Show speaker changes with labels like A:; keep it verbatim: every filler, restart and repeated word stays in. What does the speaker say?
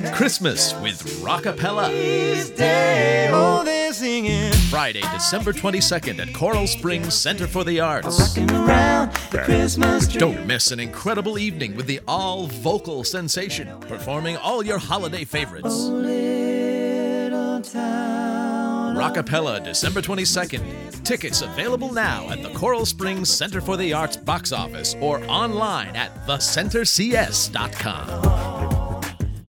A: Christmas with Rockapella.
B: Oh, they're singing.
A: Friday, December twenty-second at Coral Springs Center for the Arts.
B: Rocking around the Christmas tree.
A: Don't miss an incredible evening with the all-vocal sensation, performing all your holiday favorites.
B: Little town.
A: Rockapella, December twenty-second. Tickets available now at the Coral Springs Center for the Arts box office or online at the center c s dot com.